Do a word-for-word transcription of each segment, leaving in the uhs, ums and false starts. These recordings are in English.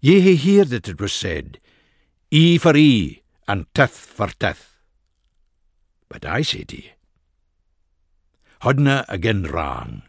Ye hae heard that it was said, Eye for eye, and tooth for tooth. But I say to ye, hodna again wrong.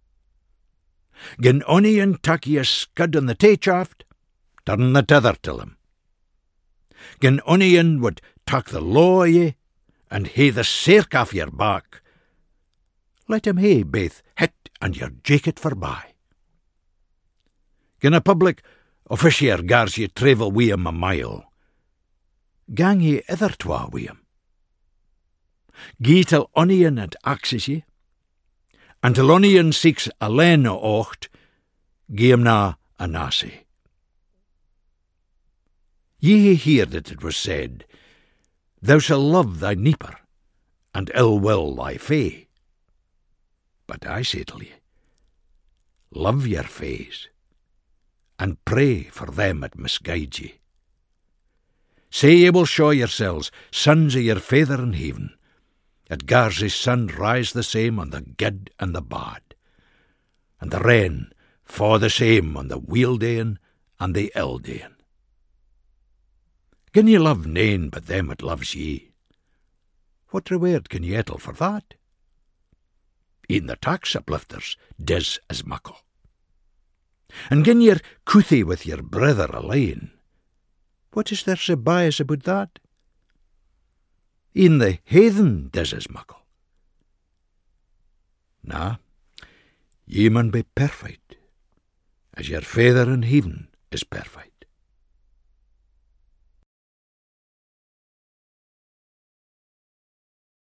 Gin ony and tuck ye a scud on the tay-shaft, turn the t'other till him. Gin ony and would tuck the law o' ye, and hae the sark off your back, let him hae baith het and your jacket forby. Gin a public officier gars ye travel wi him a mile, gang ye other twa wi him. Gie till ony and at axes ye, and till ony and seeks a len o ocht, gie him na a nasi. Ye hae heard that it was said, Thou shalt love thy neighbour, and ill will thy fay. But I say till ye, love your fays, and pray for them that misguide ye. Say ye will show yourselves sons of your Father in heaven, that gars his sun rise the same on the good and the bad, and the rain fall the same on the weal dayin and the ill dayin. Gin ye love nane but them that loves ye, what reward can ye ettle for that? E'en the tax uplifters dis as muckle. And gin ye're couthy with your brother alane, what is there so bias about that? E'en the heathen dis as muckle. Na, ye mun be perfect, as your Father in heaven is perfect.